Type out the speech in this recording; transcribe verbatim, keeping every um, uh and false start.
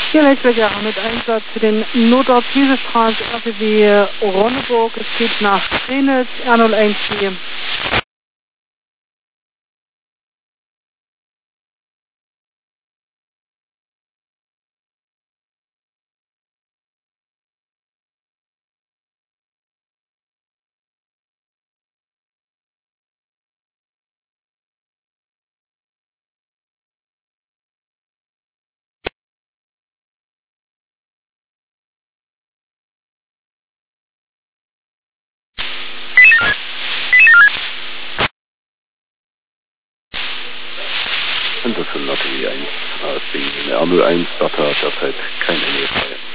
Hier Leitwerk mit Einsatz für den Notort Kieselstraße R T W Ronneburg. Es geht nach Trenitz, R null eins vier. Anderson Lottery eins, A S B R null eins, Data derzeit kein Ende frei.